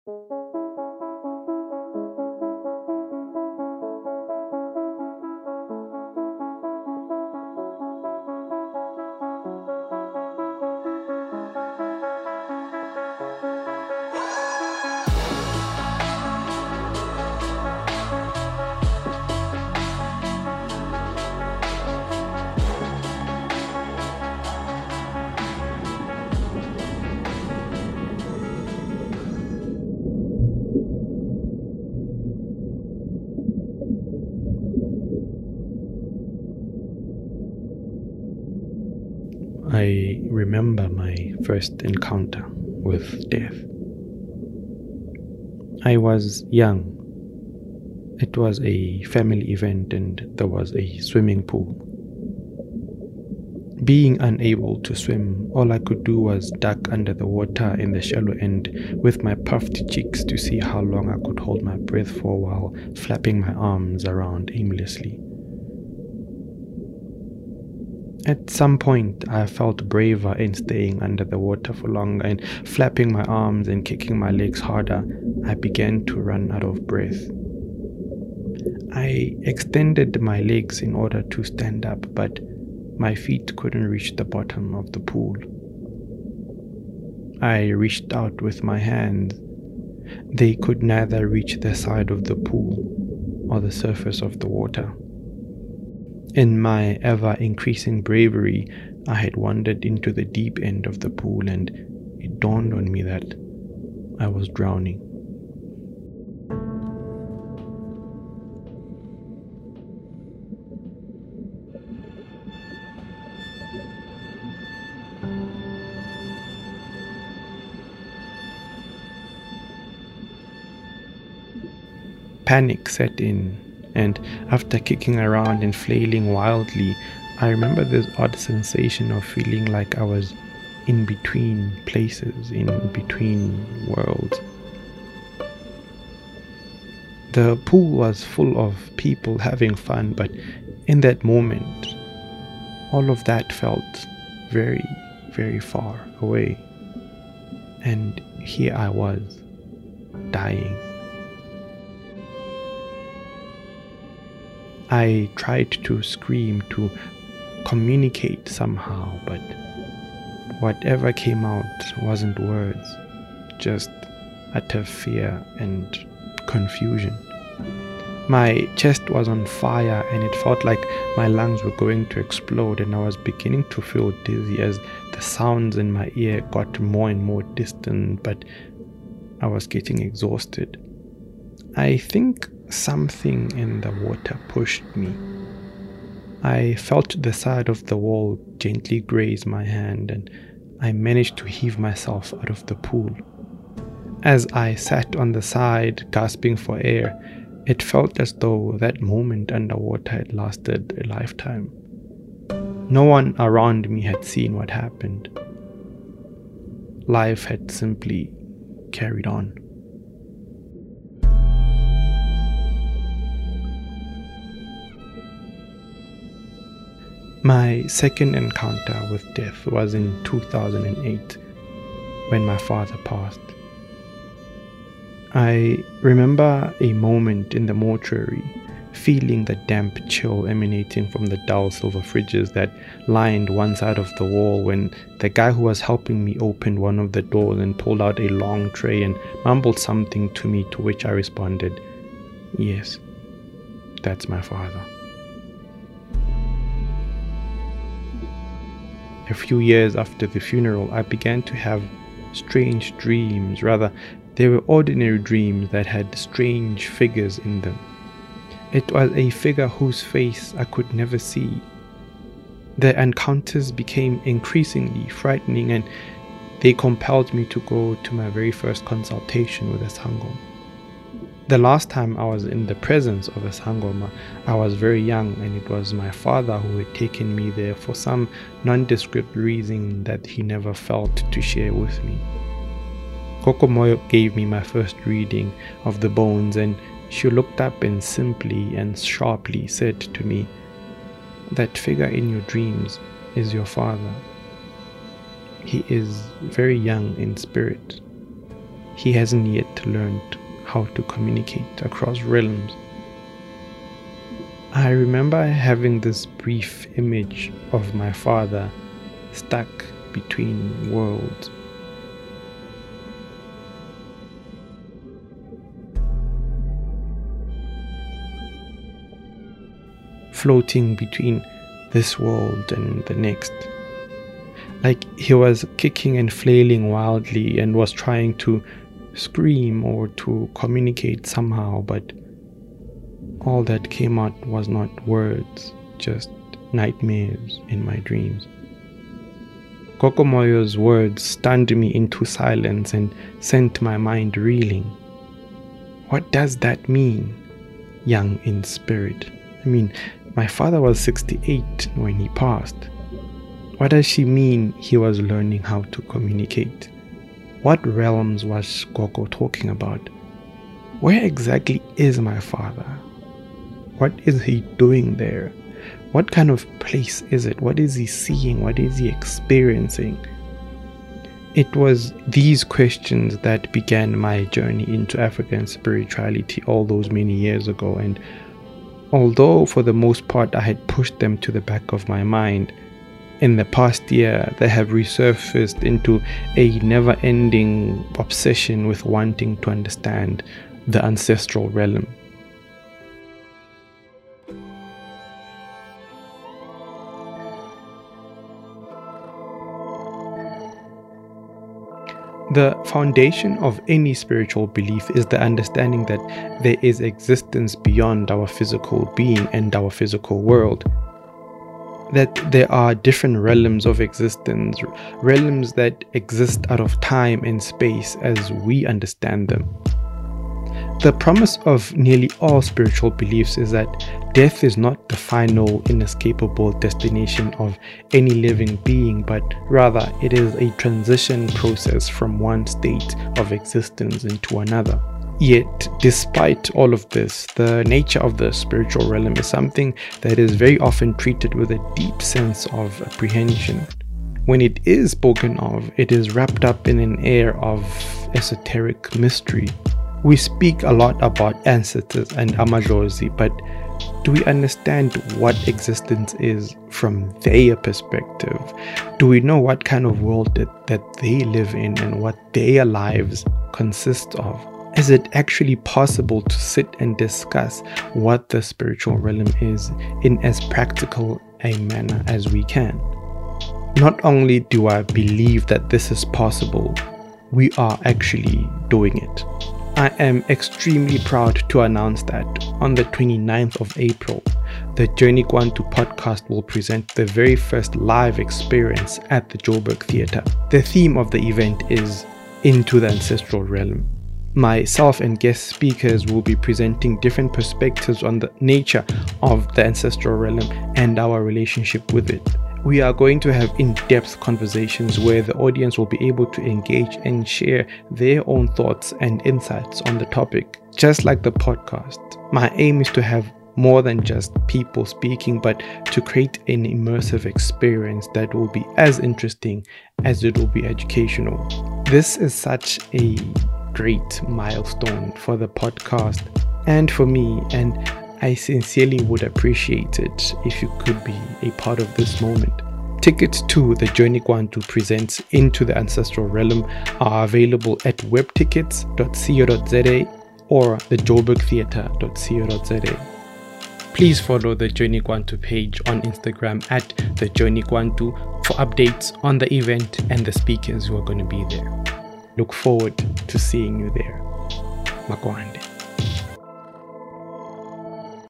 I remember my first encounter with death. I was young. It was a family event and there was a swimming pool. Being unable to swim, all I could do was duck under the water in the shallow end with my puffed cheeks to see how long I could hold my breath for while flapping my arms around aimlessly. At some point, I felt braver in staying under the water for longer, and flapping my arms and kicking my legs harder, I began to run out of breath. I extended my legs in order to stand up, but my feet couldn't reach the bottom of the pool. I reached out with my hands. They could neither reach the side of the pool or the surface of the water. In my ever-increasing bravery, I had wandered into the deep end of the pool, and it dawned on me that I was drowning. Panic set in, and after kicking around and flailing wildly, I remember this odd sensation of feeling like I was in between places, in between worlds. The pool was full of people having fun, but in that moment, all of that felt very, very far away. And here I was, dying. I tried to scream, to communicate somehow, but whatever came out wasn't words, just utter fear and confusion. My chest was on fire and it felt like my lungs were going to explode, and I was beginning to feel dizzy as the sounds in my ear got more and more distant, but I was getting exhausted. I think something in the water pushed me. I felt the side of the wall gently graze my hand, and I managed to heave myself out of the pool. As I sat on the side, gasping for air, it felt as though that moment underwater had lasted a lifetime. No one around me had seen what happened. Life had simply carried on. My second encounter with death was in 2008, when my father passed. I remember a moment in the mortuary, feeling the damp chill emanating from the dull silver fridges that lined one side of the wall, when the guy who was helping me opened one of the doors and pulled out a long tray and mumbled something to me, to which I responded, "Yes, that's my father." A few years after the funeral, I began to have strange dreams. Rather, they were ordinary dreams that had strange figures in them. It was a figure whose face I could never see. The encounters became increasingly frightening, and they compelled me to go to my very first consultation with a Sangoma. The last time I was in the presence of a Sangoma, I was very young, and it was my father who had taken me there for some nondescript reason that he never felt to share with me. Koko Moyo gave me my first reading of the bones, and she looked up and simply and sharply said to me, "That figure in your dreams is your father. He is very young in spirit. he hasn't yet learned how to communicate across realms. I remember having this brief image of my father stuck between worlds. Floating between this world and the next. Like he was kicking and flailing wildly and was trying to scream or to communicate somehow, but all that came out was not words, just nightmares in my dreams. Gogo Moyo's words stunned me into silence and sent my mind reeling. What does that mean, young in spirit? I mean, my father was 68 when he passed. What does she mean he was learning how to communicate? What realms was Gogo talking about? Where exactly is my father? What is he doing there? What kind of place is it? What is he seeing? What is he experiencing? It was these questions that began my journey into African spirituality all those many years ago, and although for the most part I had pushed them to the back of my mind, in the past year they have resurfaced into a never-ending obsession with wanting to understand the ancestral realm. The foundation of any spiritual belief is the understanding that there is existence beyond our physical being and our physical world. That there are different realms of existence, realms that exist out of time and space as we understand them. The promise of nearly all spiritual beliefs is that death is not the final, inescapable destination of any living being, but rather it is a transition process from one state of existence into another. Yet, despite all of this, the nature of the spiritual realm is something that is very often treated with a deep sense of apprehension. When it is spoken of, it is wrapped up in an air of esoteric mystery. We speak a lot about ancestors and amadlozi, but do we understand what existence is from their perspective? Do we know what kind of world that they live in and what their lives consist of? Is it actually possible to sit and discuss what the spiritual realm is in as practical a manner as we can? Not only do I believe that this is possible, we are actually doing it. I am extremely proud to announce that on the 29th of April, the Journey Kwantu podcast will present the very first live experience at the Joburg Theatre. The theme of the event is Into the Ancestral Realm. Myself and guest speakers will be presenting different perspectives on the nature of the ancestral realm and our relationship with it. We are going to have in-depth conversations where the audience will be able to engage and share their own thoughts and insights on the topic, just like the podcast. My aim is to have more than just people speaking, but to create an immersive experience that will be as interesting as it will be educational. This is such a great milestone for the podcast and for me, and I sincerely would appreciate it if you could be a part of this moment. Tickets to the Journey Kwantu presents Into the Ancestral Realm are available at webtickets.co.za or thejoburgtheatre.co.za. Please follow the Journey Kwantu page on Instagram at the Journey Kwantu for updates on the event and the speakers who are going to be there. Look forward to seeing you there. Makwande.